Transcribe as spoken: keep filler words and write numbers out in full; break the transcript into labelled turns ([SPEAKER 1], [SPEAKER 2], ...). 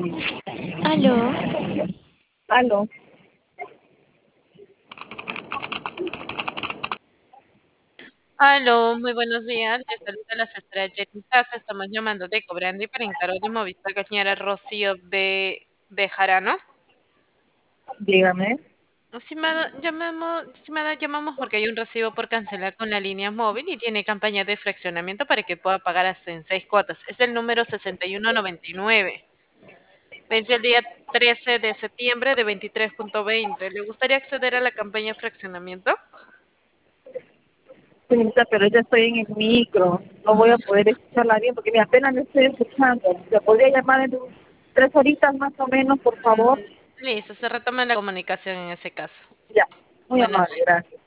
[SPEAKER 1] Aló,
[SPEAKER 2] Aló,
[SPEAKER 3] Aló, muy buenos días. Les saluda la señora Jenny Casa. Estamos llamando de Cobrandi para encargo de Movistar con la señora Rocío B. Bejarano.
[SPEAKER 2] dígame.
[SPEAKER 3] Estimada, llamamos, estimada, llamamos porque hay un recibo por cancelar con la línea móvil y tiene campaña de fraccionamiento para que pueda pagar hasta en seis cuotas. Es el número sesenta y uno noventa y nueve. Vence el día trece de septiembre de veintitrés punto veinte. ¿Le gustaría acceder a la campaña de fraccionamiento?
[SPEAKER 2] Señorita, pero ya estoy en el micro. No voy a poder escucharla bien porque ni apenas me estoy escuchando. ¿Se podría llamar en un- tres horitas más o menos, por
[SPEAKER 3] Mm,
[SPEAKER 2] favor?
[SPEAKER 3] listo, se retoma la comunicación en ese caso.
[SPEAKER 2] Ya, muy
[SPEAKER 3] Buenas
[SPEAKER 2] amable,
[SPEAKER 3] noches.
[SPEAKER 2] gracias.